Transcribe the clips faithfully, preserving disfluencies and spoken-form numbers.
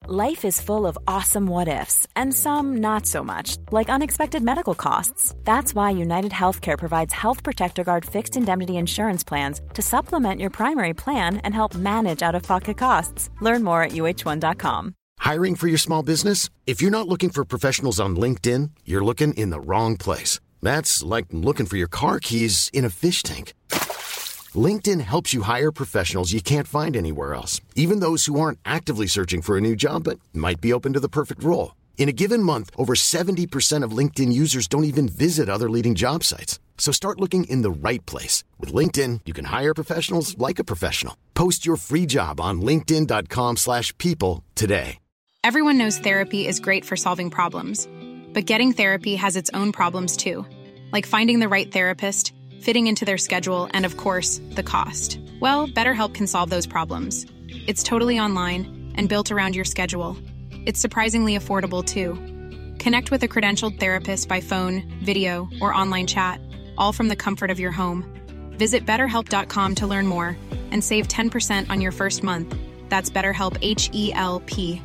Life is full of awesome what-ifs, and some not so much, like unexpected medical costs. That's why United Healthcare provides Health Protector Guard fixed indemnity insurance plans to supplement your primary plan and help manage out-of-pocket costs. Learn more at U H one dot com. Hiring for your small business? If you're not looking for professionals on LinkedIn, you're looking in the wrong place. That's like looking for your car keys in a fish tank. LinkedIn helps you hire professionals you can't find anywhere else, even those who aren't actively searching for a new job but might be open to the perfect role. In a given month, over seventy percent of LinkedIn users don't even visit other leading job sites. So start looking in the right place. With LinkedIn, you can hire professionals like a professional. Post your free job on linkedin dot com slash people today. Everyone knows therapy is great for solving problems, but getting therapy has its own problems too, like finding the right therapist, fitting into their schedule, and of course, the cost. Well, BetterHelp can solve those problems. It's totally online and built around your schedule. It's surprisingly affordable too. Connect with a credentialed therapist by phone, video, or online chat, all from the comfort of your home. Visit better help dot com to learn more and save ten percent on your first month. That's BetterHelp, H E L P.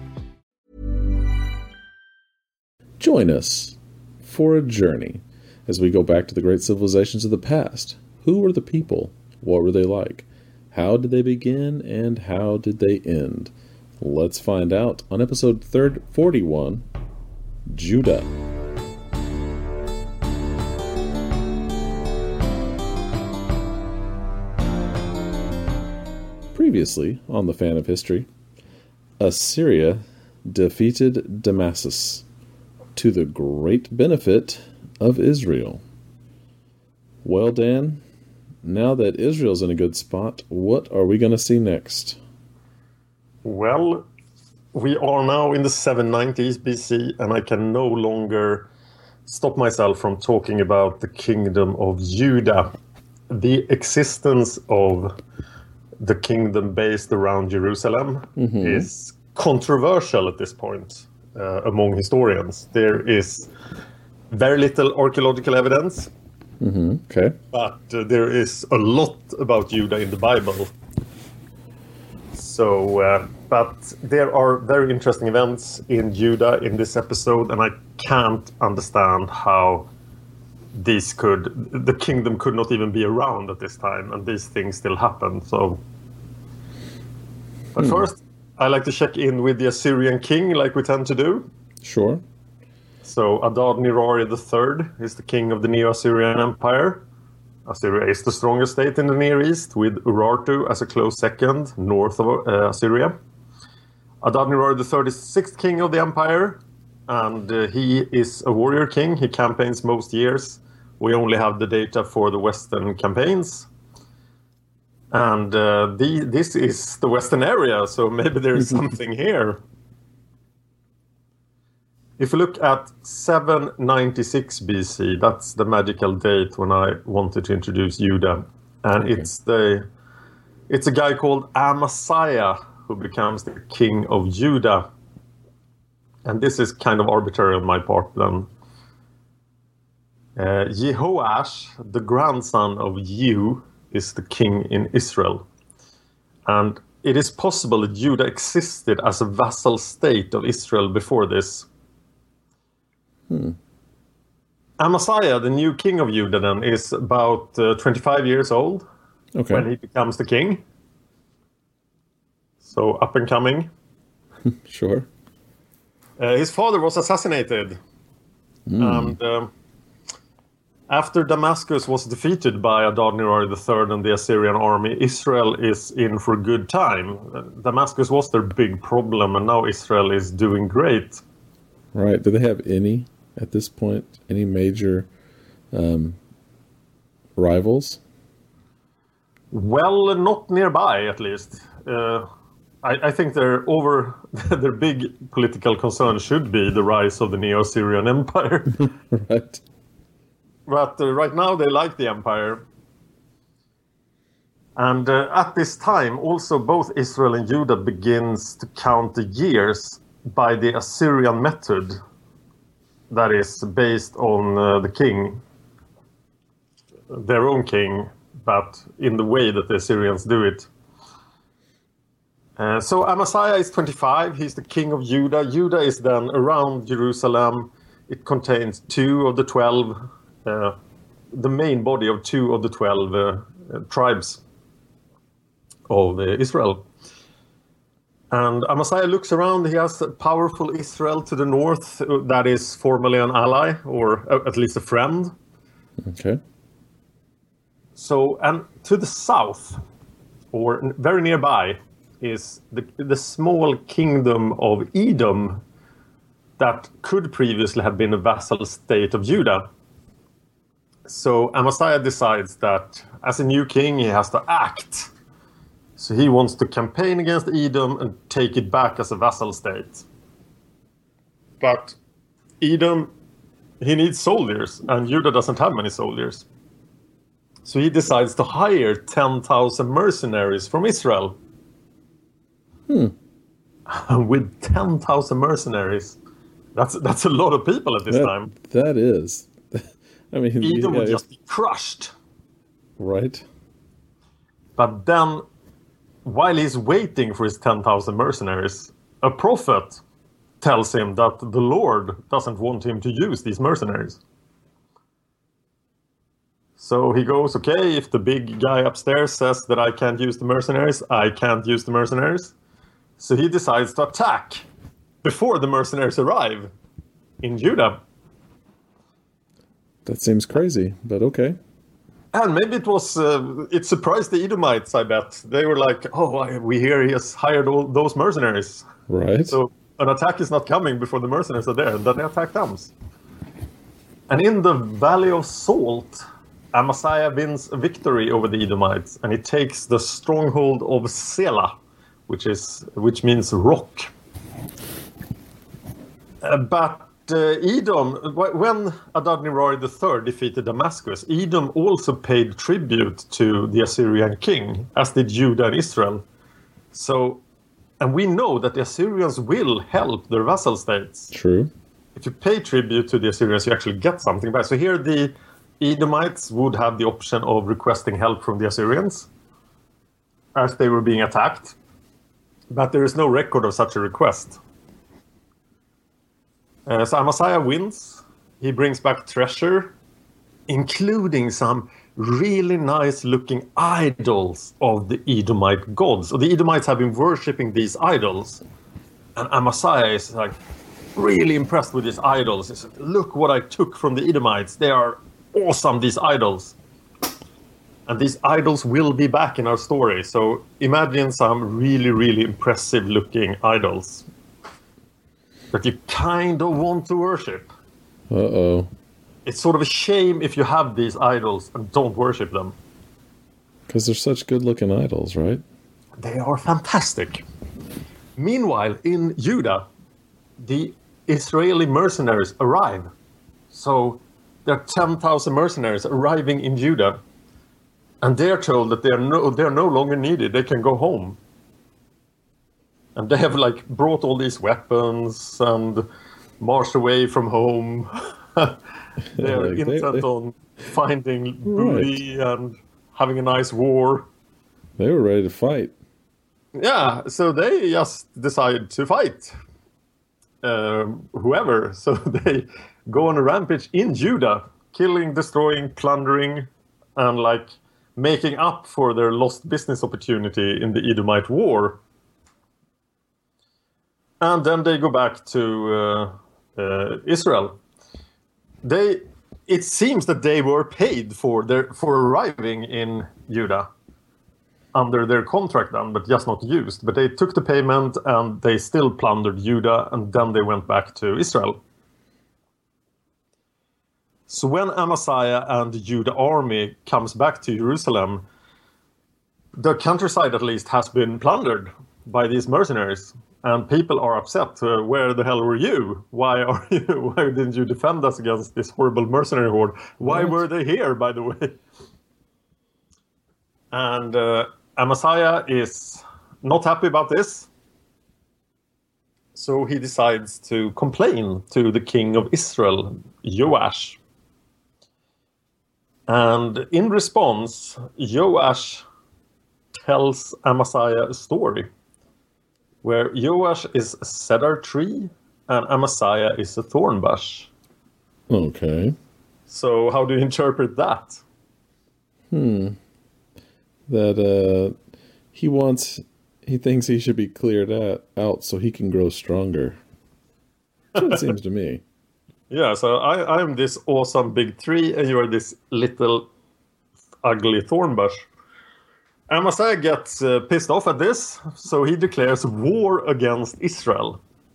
Join us for a journey as we go back to the great civilizations of the past. Who were the people? What were they like? How did they begin and how did they end? Let's find out on episode forty-one, Judah. Previously on the Fan of History, Assyria defeated Damascus to the great benefit of Israel. Well, Dan, now that Israel's in a good spot, what are we going to see next? Well, we are now in the seven nineties B C, and I can no longer stop myself from talking about the kingdom of Judah. The existence of the kingdom based around Jerusalem mm-hmm. is controversial at this point uh, among historians. There is very little archaeological evidence, mm-hmm. okay, but uh, there is a lot about Judah in the Bible. So, uh, but there are very interesting events in Judah in this episode, and I can't understand how these could, the kingdom could not even be around at this time, and these things still happen. So, but hmm. first, I like to check in with the Assyrian king, like we tend to do. Sure. So, Adad-nirari the third is the king of the Neo-Assyrian Empire. Assyria is the strongest state in the Near East, with Urartu as a close second, north of uh, Assyria. Adad-nirari the third is the sixth king of the empire, and uh, he is a warrior king. He campaigns most years. We only have the data for the Western campaigns. And uh, the, this is the Western area, so maybe there is something here. If you look at seven ninety-six B C, that's the magical date when I wanted to introduce Judah. And okay. it's the it's a guy called Amaziah who becomes the king of Judah. And this is kind of arbitrary on my part then. Uh, Jehoash, the grandson of Jehu, is the king in Israel. And it is possible that Judah existed as a vassal state of Israel before this. Hmm. Amaziah, the new king of Judah, then, is about uh, twenty-five years old okay. when he becomes the king. So up and coming. Sure. Uh, his father was assassinated. Mm. And uh, after Damascus was defeated by Adad-nirari the third and the Assyrian army, Israel is in for a good time. Uh, Damascus was their big problem, and now Israel is doing great. Right. Do they have any, at this point, any major um, rivals? Well, not nearby, at least. Uh, I, I think their over their big political concern should be the rise of the Neo-Assyrian Empire. Right. But uh, right now they like the empire. And uh, at this time, also both Israel and Judah begins to count the years by the Assyrian method, that is based on uh, the king, their own king, but in the way that the Assyrians do it. Uh, so Amaziah is twenty-five. He's the king of Judah. Judah is then around Jerusalem. It contains two of the twelve, uh, the main body of two of the twelve uh, uh, tribes of uh, Israel. And Amaziah looks around. He has a powerful Israel to the north uh, that is formerly an ally, or uh, at least a friend. Okay. So, and to the south, or n- very nearby, is the, the small kingdom of Edom that could previously have been a vassal state of Judah. So Amaziah decides that as a new king, he has to act. So he wants to campaign against Edom and take it back as a vassal state. But Edom, he needs soldiers, and Judah doesn't have many soldiers. So he decides to hire ten thousand mercenaries from Israel. Hmm. With ten thousand mercenaries, that's that's a lot of people at this that, time. That is. I mean, Edom yeah, would just be crushed. Right. But then, while he's waiting for his ten thousand mercenaries, a prophet tells him that the Lord doesn't want him to use these mercenaries. So he goes, okay, if the big guy upstairs says that I can't use the mercenaries, I can't use the mercenaries. So he decides to attack before the mercenaries arrive in Judah. That seems crazy, but okay. And maybe it was, uh, it surprised the Edomites, I bet. They were like, oh, I, we hear he has hired all those mercenaries. Right. So an attack is not coming before the mercenaries are there, and then the attack comes. And in the Valley of Salt, Amaziah wins a victory over the Edomites, and he takes the stronghold of Selah, which is which means rock. Uh, but uh, Edom, when Adad-nirari the third defeated Damascus, Edom also paid tribute to the Assyrian king, as did Judah and Israel. So, and we know that the Assyrians will help their vassal states. True. If you pay tribute to the Assyrians, you actually get something back. So here the Edomites would have the option of requesting help from the Assyrians as they were being attacked. But there is no record of such a request. Uh, so Amaziah wins. He brings back treasure, including some really nice looking idols of the Edomite gods. So the Edomites have been worshipping these idols. And Amaziah is like really impressed with these idols. He said, look what I took from the Edomites. They are awesome, these idols. And these idols will be back in our story. So imagine some really, really impressive looking idols that you kind of want to worship. Uh-oh. It's sort of a shame if you have these idols and don't worship them. Because they're such good looking idols, right? They are fantastic. Meanwhile, in Judah, the Israeli mercenaries arrive. So there are ten thousand mercenaries arriving in Judah. And they're told that they're no, they're no longer needed. They can go home. And they have like brought all these weapons and marched away from home. They're Like, intent they, they, on finding booty right. and having a nice war. They were ready to fight. Yeah, so they just decide to fight um, whoever. So they go on a rampage in Judah, killing, destroying, plundering, and like making up for their lost business opportunity in the Edomite war. And then they go back to uh, uh, Israel. They, it seems that they were paid for their for arriving in Judah under their contract then, but just not used. But they took the payment and they still plundered Judah, and then they went back to Israel. So when Amaziah and the Judah army comes back to Jerusalem, the countryside at least has been plundered by these mercenaries. And people are upset. Uh, where the hell were you? Why are you? Why didn't you defend us against this horrible mercenary horde? Why What? were they here, by the way? And uh, Amaziah is not happy about this. So he decides to complain to the king of Israel, Joash. And in response, Joash tells Amaziah a story. where Joash is a cedar tree and Amaziah is a thorn bush. Okay. So how do you interpret that? Hmm. That uh, he wants, he thinks he should be cleared out, out so he can grow stronger. That's what it seems to me. Yeah, so I, I'm this awesome big tree and you're this little ugly thorn bush. Amaziah gets uh, pissed off at this, so he declares war against Israel.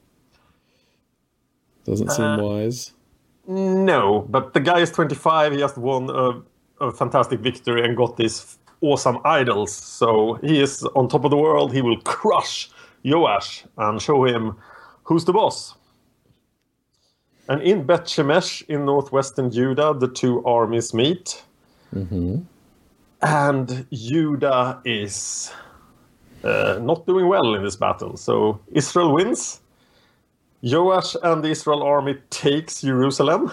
Doesn't seem Uh, wise. No, but the guy is twenty-five, he just won a, a fantastic victory and got these awesome idols. So he is on top of the world, he will crush Joash and show him who's the boss. And in Beth Shemesh in northwestern Judah, the two armies meet. Mm-hmm. And Judah is uh, not doing well in this battle. So Israel wins. Joash and the Israel army takes Jerusalem.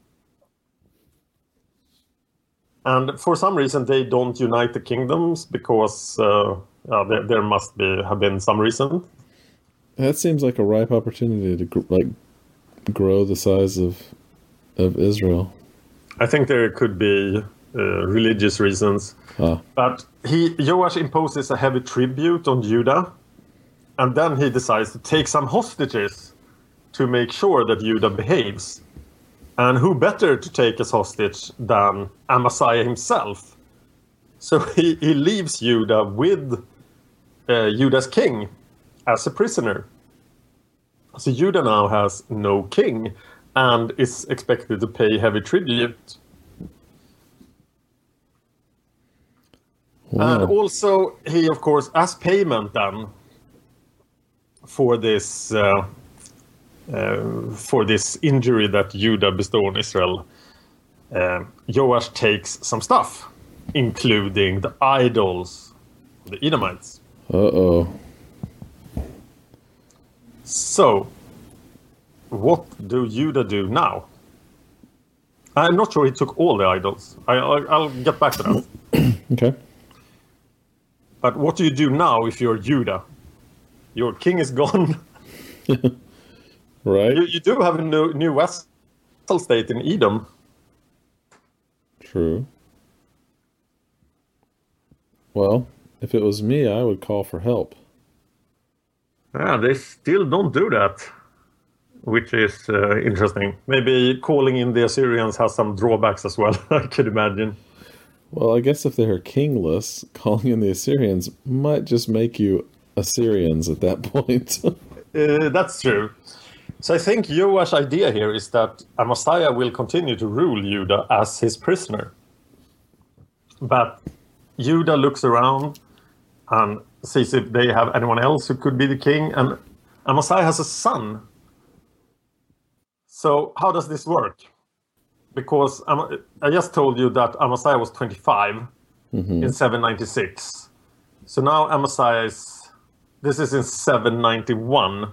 And for some reason, they don't unite the kingdoms because uh, uh, there, there must be have been some reason. That seems like a ripe opportunity to gr- like grow the size of of Israel. I think there could be uh, religious reasons. Ah. But he Joash imposes a heavy tribute on Judah. And then he decides to take some hostages to make sure that Judah behaves. And who better to take as hostage than Amaziah himself? So he, he leaves Judah with uh, Judah's king as a prisoner. So Judah now has no king and is expected to pay heavy tribute. Wow. And also, he, of course, as payment then for this uh, uh, for this injury that Judah bestowed on Israel, uh, Joash takes some stuff, including the idols of the Edomites. Uh-oh. So, what do Judah do now? I'm not sure he took all the idols. I, I'll, I'll get back to that. Okay. But what do you do now if you're Judah? Your king is gone. Right? You, you do have a new, new vassal state in Edom. True. Well, if it was me, I would call for help. Yeah, they still don't do that, which is uh, interesting. Maybe calling in the Assyrians has some drawbacks as well, I could imagine. Well, I guess if they're kingless, calling in the Assyrians might just make you Assyrians at that point. uh, that's true. So I think Joash's idea here is that Amaziah will continue to rule Judah as his prisoner. But Judah looks around and sees if they have anyone else who could be the king. And Amaziah has a son. So how does this work? Because um, I just told you that Amaziah was twenty-five mm-hmm. in seven ninety-six. So now Amaziah is... This is in seven ninety-one.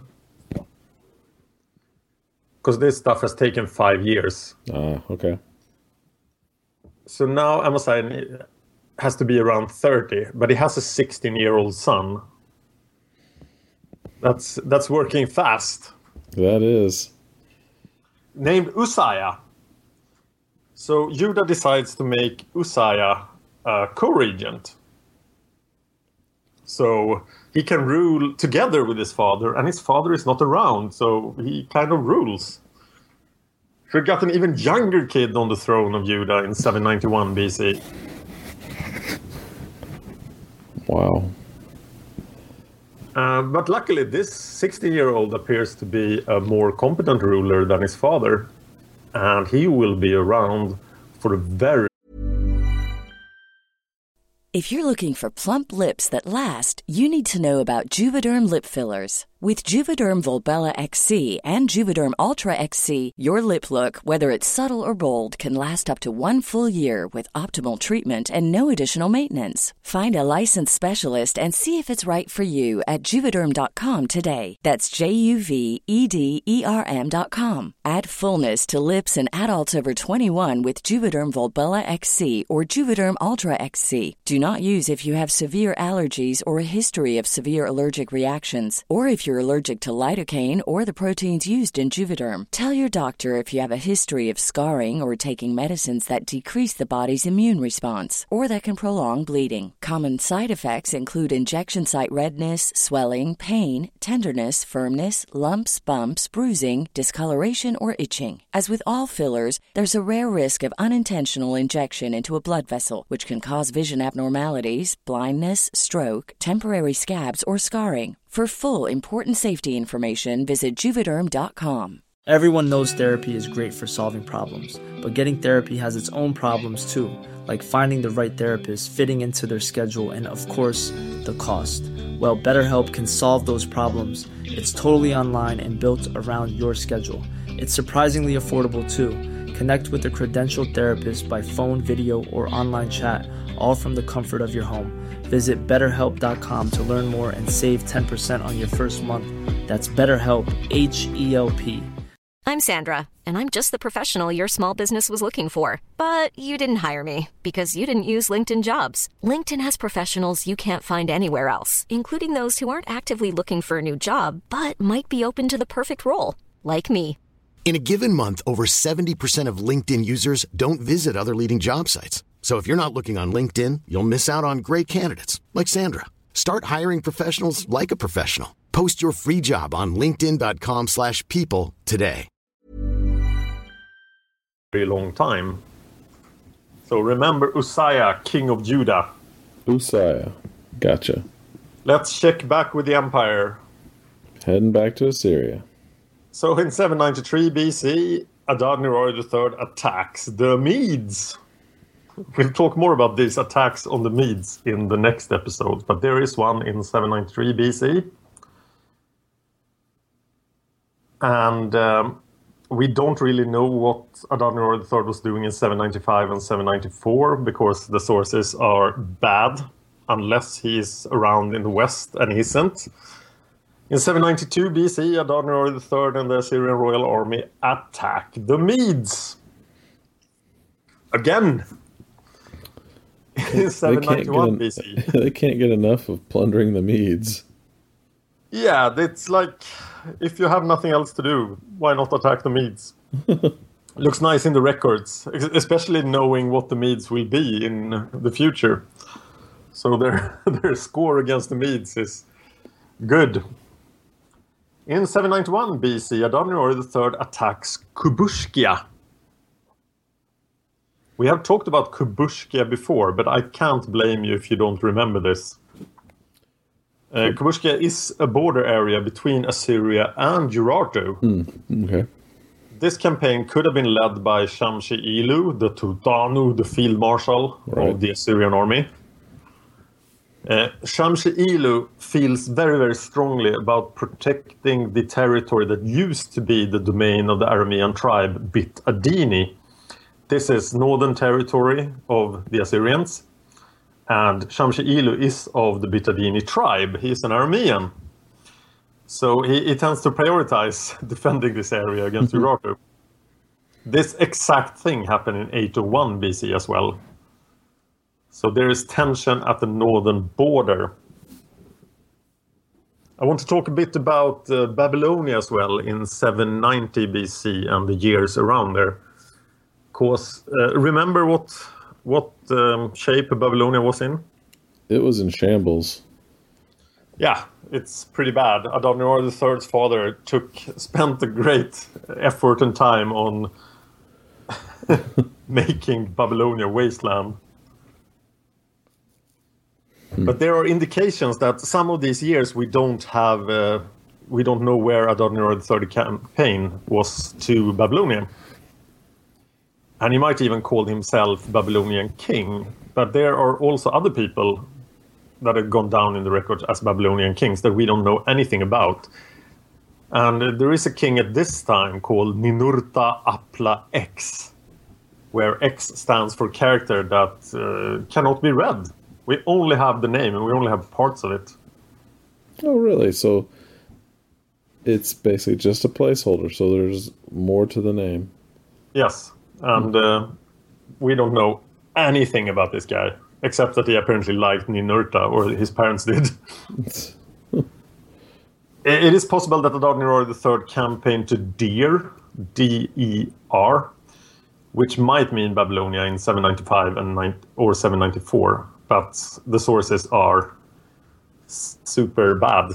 Because this stuff has taken five years. Ah, uh, okay. So now Amaziah has to be around thirty, but he has a sixteen-year-old son. That's that's working fast. That is. Named Uzziah. So Judah decides to make Uzziah a co-regent. So he can rule together with his father, and his father is not around, so he kind of rules. We got an even younger kid on the throne of Judah in seven ninety-one B C. Wow. Uh, but luckily, this sixteen-year-old appears to be a more competent ruler than his father, and he will be around for a very... If you're looking for plump lips that last, you need to know about Juvederm lip fillers. With Juvederm Volbella X C and Juvederm Ultra X C, your lip look, whether it's subtle or bold, can last up to one full year with optimal treatment and no additional maintenance. Find a licensed specialist and see if it's right for you at Juvederm dot com today. That's J U V E D E R M dot com. Add fullness to lips in adults over twenty-one with Juvederm Volbella X C or Juvederm Ultra X C. Do not use if you have severe allergies or a history of severe allergic reactions, or if you're allergic to lidocaine or the proteins used in Juvederm. Tell your doctor if you have a history of scarring or taking medicines that decrease the body's immune response or that can prolong bleeding. Common side effects include injection site redness, swelling, pain, tenderness, firmness, lumps, bumps, bruising, discoloration, or itching. As with all fillers, there's a rare risk of unintentional injection into a blood vessel, which can cause vision abnormalities, blindness, stroke, temporary scabs, or scarring. For full, important safety information, visit Juvederm dot com. Everyone knows therapy is great for solving problems, but getting therapy has its own problems too, like finding the right therapist, fitting into their schedule, and of course, the cost. Well, BetterHelp can solve those problems. It's totally online and built around your schedule. It's surprisingly affordable too. Connect with a credentialed therapist by phone, video, or online chat, all from the comfort of your home. Visit better help dot com to learn more and save ten percent on your first month. That's BetterHelp, H E L P. I'm Sandra, and I'm just the professional your small business was looking for. But you didn't hire me because you didn't use LinkedIn Jobs. LinkedIn has professionals you can't find anywhere else, including those who aren't actively looking for a new job, but might be open to the perfect role, like me. In a given month, over seventy percent of LinkedIn users don't visit other leading job sites. So if you're not looking on LinkedIn, you'll miss out on great candidates like Sandra. Start hiring professionals like a professional. Post your free job on linkedin dot com slash people today. Very long time. So remember Uzziah, king of Judah. Uzziah. Gotcha. Let's check back with the empire. Heading back to Assyria. So in seven ninety-three B C, Adad-nirari the third attacks the Medes. We'll talk more about these attacks on the Medes in the next episode, but there is one in seven ninety-three B C. And um, we don't really know what Adad-nirari the third was doing in seven ninety-five and seven ninety-four, because the sources are bad, unless he's around in the west and isn't. In seven ninety-two B C, Adad-nirari the third and the Assyrian royal army attack the Medes. Again! In seven ninety-one B C. They can't get enough of plundering the Medes. Yeah, it's like, if you have nothing else to do, why not attack the Medes? Looks nice in the records, especially knowing what the Medes will be in the future. So their, their score against the Medes is good. In seven ninety-one B C, Adad-nirari the third attacks Kubushkia. We have talked about Kubushkia before, but I can't blame you if you don't remember this. Uh, Kubushkia is a border area between Assyria and Urartu. Mm, okay. This campaign could have been led by Shamshi-Ilu, the Tutanu, the field marshal right. of the Assyrian army. Uh, Shamshi-Ilu feels very, very strongly about protecting the territory that used to be the domain of the Aramean tribe Bit Adini. This is northern territory of the Assyrians, and Shamshi-Ilu is of the Bit Adini tribe. He is an Aramean. So he, he tends to prioritize defending this area against Urartu. This exact thing happened in eight oh one B C as well. So there is tension at the northern border. I want to talk a bit about uh, Babylonia as well in seven ninety B C and the years around there. Because uh, remember what what um, shape Babylonia was in? It was in shambles. Yeah, it's pretty bad. Adad-nirari the third's father took spent a great effort and time on making Babylonia wasteland. Hmm. But there are indications that some of these years we don't have, uh, we don't know where Adad-nirari the third campaign was to Babylonia. And he might even call himself Babylonian king. But there are also other people that have gone down in the records as Babylonian kings that we don't know anything about. And there is a king at this time called Ninurta Apla X, where X stands for character that uh, cannot be read. We only have the name and we only have parts of it. Oh, really? So it's basically just a placeholder, so there's more to the name. Yes, and uh, we don't know anything about this guy, except that he apparently liked Ninurta, or his parents did. It is possible that Adad Nirari the third campaigned to Deir, D E R, which might mean Babylonia in seven ninety-five and nine, or seven ninety-four, but the sources are super bad.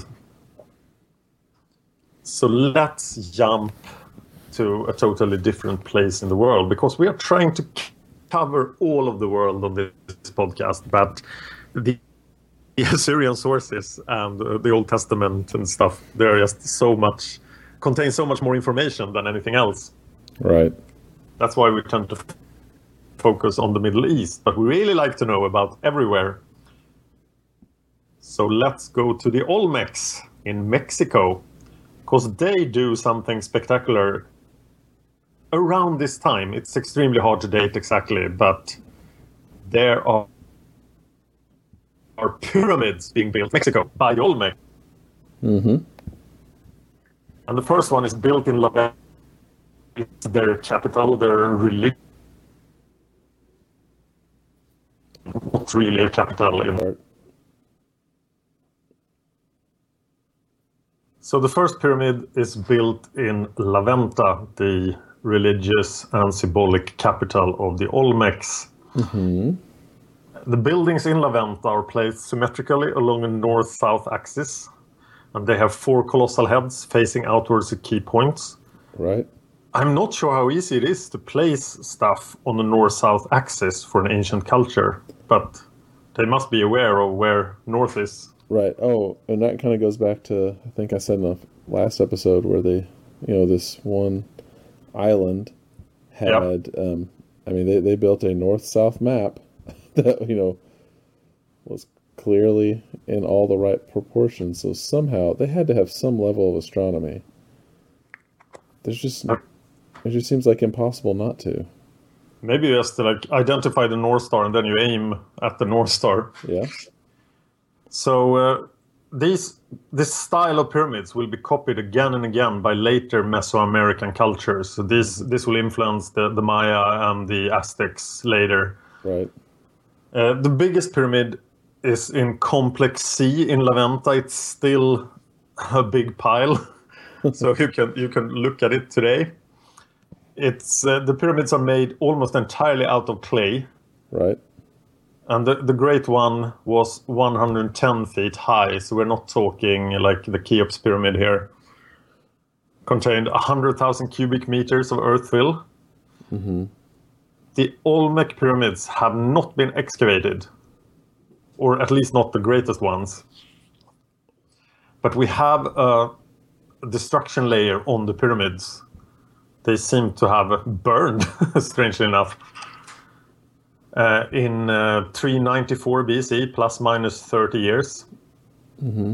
So let's jump to a totally different place in the world, because we are trying to cover all of the world on this podcast, but the The Assyrian sources and uh, the Old Testament and stuff, they're just so much, contain so much more information than anything else. Right. That's why we tend to f- focus on the Middle East, but we really like to know about everywhere. So let's go to the Olmecs in Mexico, because they do something spectacular around this time. It's extremely hard to date exactly, but there are are pyramids being built in Mexico by the Olmec. Mm-hmm. And the first one is built in La Venta. It's their capital, their religion. Not really a capital. In... So the first pyramid is built in La Venta, the religious and symbolic capital of the Olmecs. Mm-hmm. The buildings in La Venta are placed symmetrically along a north-south axis, and they have four colossal heads facing outwards at key points. Right. I'm not sure how easy it is to place stuff on the north-south axis for an ancient culture, but they must be aware of where north is. Right. Oh, and that kind of goes back to, I think I said in the last episode, where they, you know, this one island had, yeah. um, I mean, they, they built a north-south map that, you know, was clearly in all the right proportions. So somehow they had to have some level of astronomy. There's just, it just seems like impossible not to. Maybe just to like identify the North Star and then you aim at the North Star. Yeah. So uh, these this style of pyramids will be copied again and again by later Mesoamerican cultures. So this this will influence the, the Maya and the Aztecs later. Right. Uh, the biggest pyramid is in Complex C in La Venta. It's still a big pile, so you can you can look at it today. It's uh, the pyramids are made almost entirely out of clay. Right. And the, the great one was one hundred ten feet high, so we're not talking like the Cheops pyramid here. Contained one hundred thousand cubic meters of earth fill. Mm-hmm. The Olmec pyramids have not been excavated, or at least not the greatest ones. But we have a destruction layer on the pyramids. They seem to have burned, strangely enough. Uh, in uh, three ninety-four B C, plus minus thirty years. Mm-hmm.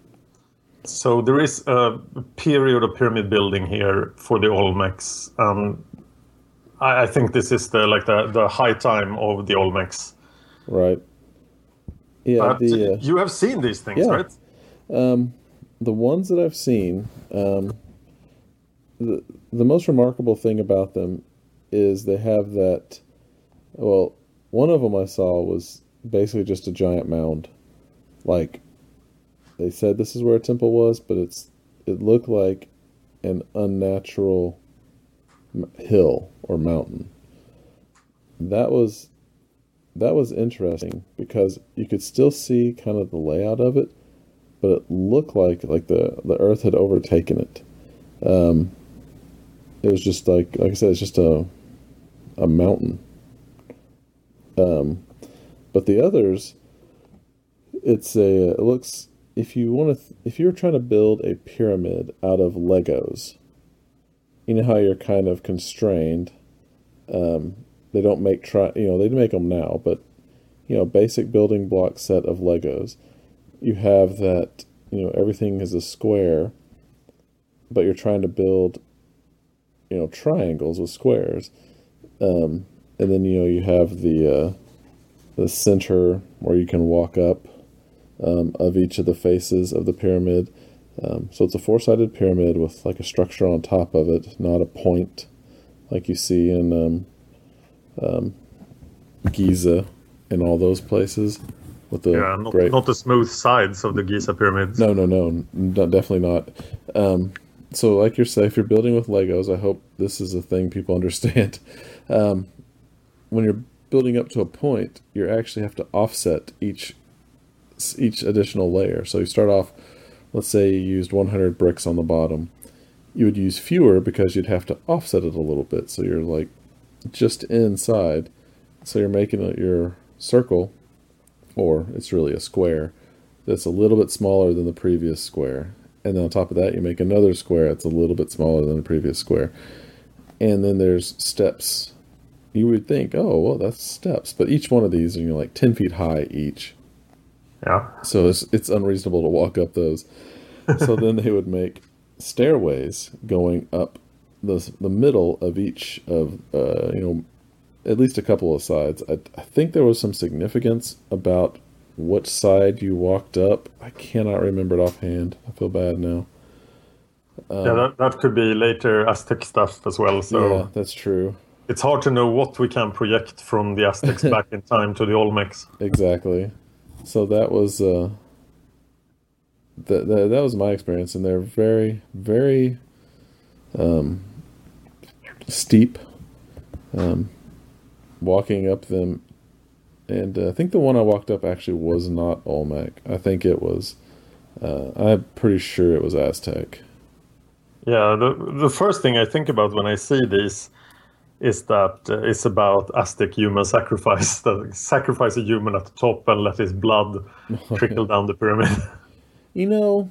So there is a period of pyramid building here for the Olmecs. Um, I, I think this is the like the, the high time of the Olmecs. Right. Yeah. But the, uh, you have seen these things, yeah. right? Um, the ones that I've seen, um, the the most remarkable thing about them is they have that. Well, one of them I saw was basically just a giant mound. Like, they said this is where a temple was, but it's it looked like an unnatural hill or mountain. That was that was interesting because you could still see kind of the layout of it, but it looked like like the, the earth had overtaken it. Um, it was just like like I said, it's just a a mountain. Um, but the others, it's a, it looks, if you want to, th- if you're trying to build a pyramid out of Legos, you know how you're kind of constrained. Um, they don't make, try, you know, they make them now, but, you know, basic building block set of Legos. You have that, you know, everything is a square, but you're trying to build, you know, triangles with squares. Um, and then, you know, you have the uh, the center where you can walk up um, of each of the faces of the pyramid. Um, so it's a four-sided pyramid with like a structure on top of it, not a point like you see in um, um, Giza and all those places. With the yeah, not, great... not the smooth sides of the Giza pyramids. No, no, no, no definitely not. Um, so like you're saying, if you're building with Legos, I hope this is a thing people understand. Um, when you're building up to a point, you actually have to offset each each additional layer. So you start off, let's say you used one hundred bricks on the bottom. You would use fewer because you'd have to offset it a little bit. So you're like just inside. So you're making it your circle, or it's really a square, that's a little bit smaller than the previous square. And then on top of that, you make another square that's a little bit smaller than the previous square. And then there's steps. You would think, oh, well, that's steps. But each one of these are, you know, like ten feet high each. Yeah. So it's, it's unreasonable to walk up those. So then they would make stairways going up the the middle of each of, uh, you know, at least a couple of sides. I, I think there was some significance about which side you walked up. I cannot remember it offhand. I feel bad now. Um, yeah, that, that could be later Aztec stuff as well. So yeah, that's true. It's hard to know what we can project from the Aztecs back in time to the Olmecs. Exactly. So that was uh, that that that was my experience, and they're very very um, steep. Um, walking up them, and uh, I think the one I walked up actually was not Olmec. I think it was. Uh, I'm pretty sure it was Aztec. Yeah, the the first thing I think about when I see these is that uh, it's about Aztec human sacrifice. That sacrifice a human at the top and let his blood trickle down the pyramid. You know,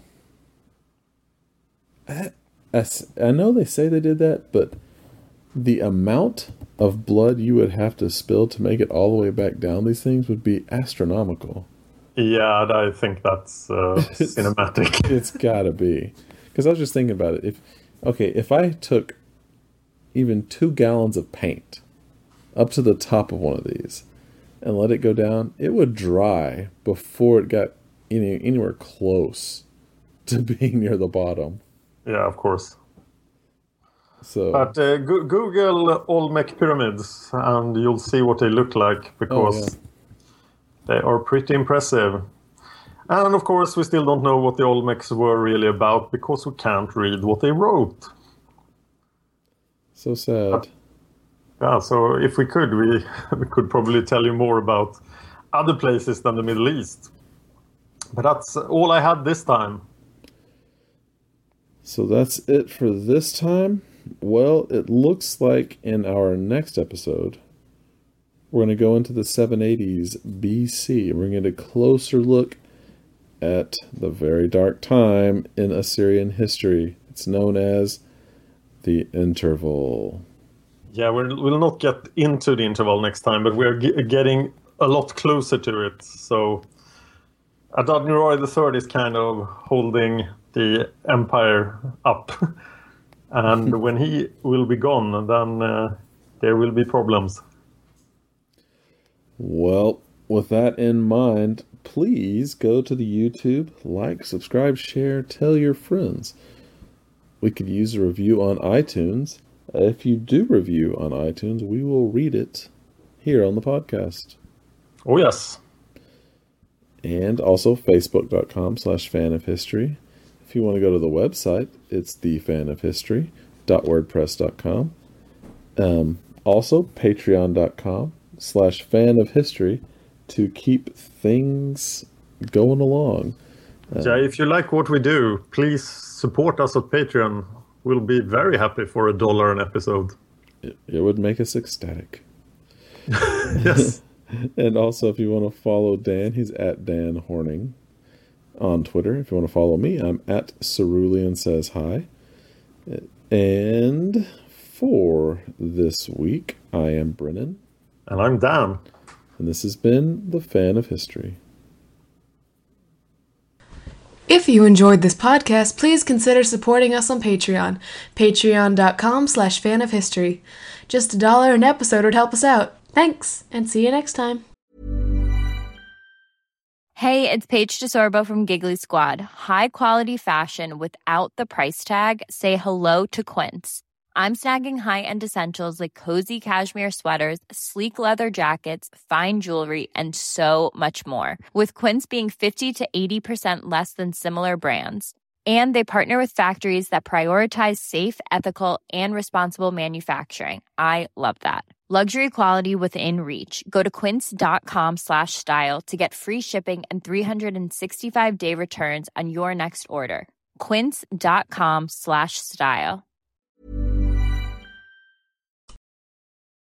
I, I, I know they say they did that, but the amount of blood you would have to spill to make it all the way back down these things would be astronomical. Yeah, I think that's uh, cinematic. It's gotta be. Because I was just thinking about it. If okay, if I took even two gallons of paint up to the top of one of these and let it go down, it would dry before it got any, anywhere close to being near the bottom. Yeah, of course. So, but uh, go- Google Olmec pyramids and you'll see what they look like, because oh, yeah. they are pretty impressive. And of course, we still don't know what the Olmecs were really about, because we can't read what they wrote. So sad. But, yeah, so if we could, we, we could probably tell you more about other places than the Middle East. But that's all I had this time. So that's it for this time. Well, it looks like in our next episode, we're going to go into the seven eighties B C. We're going to get a closer look at the very dark time in Assyrian history. It's known as the interval. Yeah, we're, we'll not get into the interval next time, but we're g- getting a lot closer to it. So Adad-Nirari the third is kind of holding the empire up. And when he will be gone, then uh, there will be problems. Well, with that in mind, please go to the YouTube, like, subscribe, share, tell your friends. We could use a review on iTunes. If you do review on iTunes, we will read it here on the podcast. Oh, yes. And also facebook.com slash fan of history. If you want to go to the website, it's the fan of history dot wordpress dot com. Um, also, patreon.com slash fan of history to keep things going along. Uh, yeah, if you like what we do, please support us at Patreon. We'll be very happy for a dollar an episode. It, it would make us ecstatic. Yes. And also, if you want to follow Dan, he's at Dan Horning on Twitter. If you want to follow me, I'm at Cerulean Says Hi. And for this week, I am Brennan. And I'm Dan. And this has been The Fan of History. If you enjoyed this podcast, please consider supporting us on Patreon, patreon.com slash fan of history. Just a dollar an episode would help us out. Thanks, and see you next time. Hey, it's Paige DeSorbo from Giggly Squad. High quality fashion without the price tag. Say hello to Quince. I'm snagging high-end essentials like cozy cashmere sweaters, sleek leather jackets, fine jewelry, and so much more. With Quince being fifty to eighty percent less than similar brands. And they partner with factories that prioritize safe, ethical, and responsible manufacturing. I love that. Luxury quality within reach. Go to quince.com slash style to get free shipping and three sixty-five day returns on your next order. Quince.com slash style.